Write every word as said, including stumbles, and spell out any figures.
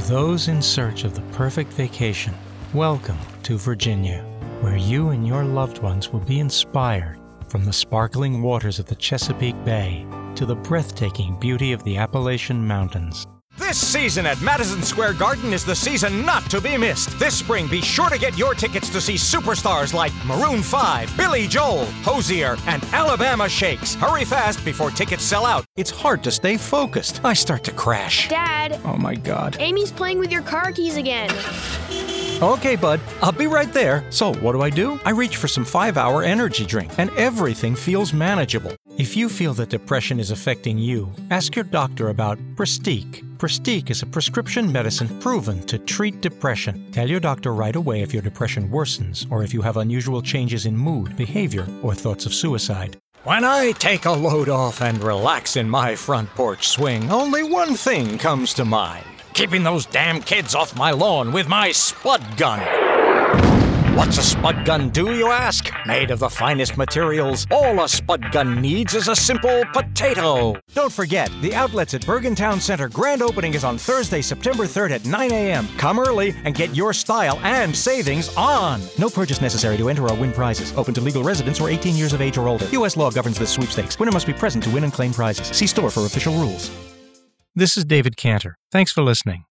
those in search of the perfect vacation, welcome to Virginia, where you and your loved ones will be inspired from the sparkling waters of the Chesapeake Bay to the breathtaking beauty of the Appalachian Mountains. This season at Madison Square Garden is the season not to be missed. This spring, be sure to get your tickets to see superstars like Maroon five, Billy Joel, Hozier, and Alabama Shakes. Hurry fast before tickets sell out. It's hard to stay focused. I start to crash. Dad! Oh my God. Amy's playing with your car keys again. Okay, bud. I'll be right there. So, what do I do? I reach for some five-hour energy drink, and everything feels manageable. If you feel that depression is affecting you, ask your doctor about Prestique. Prestique is a prescription medicine proven to treat depression. Tell your doctor right away if your depression worsens or if you have unusual changes in mood, behavior, or thoughts of suicide. When I take a load off and relax in my front porch swing, only one thing comes to mind. Keeping those damn kids off my lawn with my spud gun. What's a spud gun do, you ask? Made of the finest materials, all a spud gun needs is a simple potato. Don't forget, the outlets at Bergen Town Center grand opening is on Thursday, September third at nine a.m. Come early and get your style and savings on. No purchase necessary to enter or win prizes. Open to legal residents or eighteen years of age or older. U S law governs this sweepstakes. Winner must be present to win and claim prizes. See store for official rules. This is David Cantor. Thanks for listening.